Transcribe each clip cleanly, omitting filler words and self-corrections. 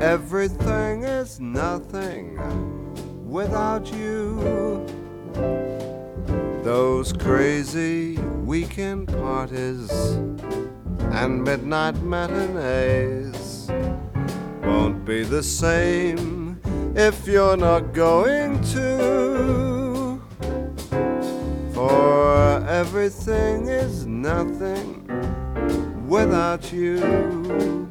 Everything is nothing without you. Those crazy weekend parties and midnight matinees won't be the same if you're not going to. For everything is nothing without you.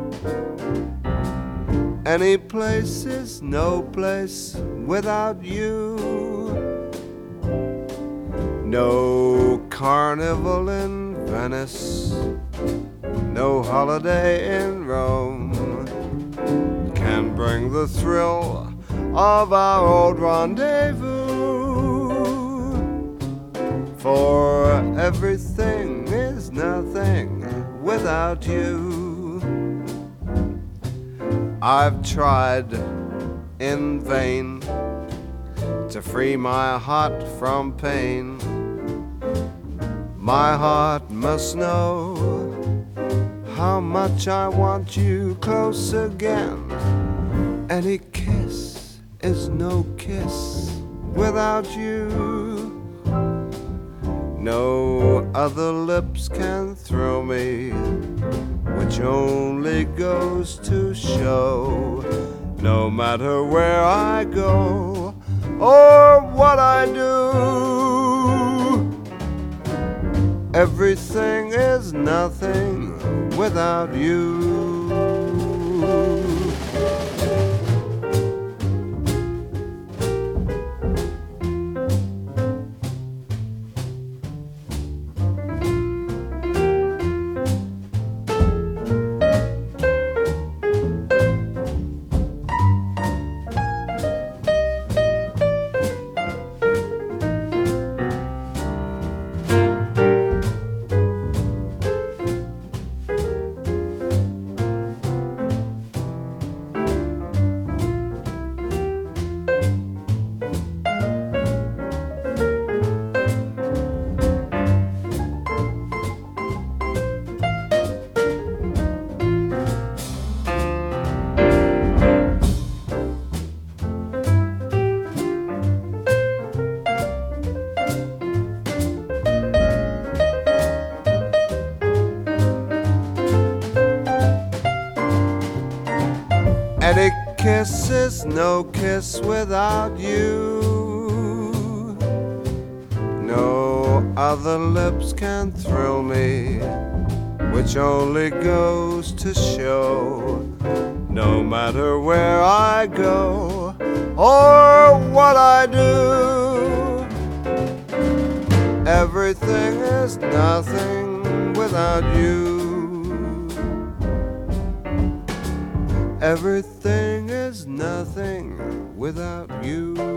Any place is no place without you. No carnival in Venice, no holiday in Rome can bring the thrill of our old rendezvous. For everything is nothing without you. I've tried in vain to free my heart from pain. My heart must know how much I want you close again. Any kiss is no kiss without you. No other lips can thrill me, which only goes to show, no matter where I go or what I do, everything is nothing without you. Any kiss is no kiss without you. No other lips can thrill me, which only goes to show, no matter where I go or what I do, everything is nothing without you. Everything is nothing without you.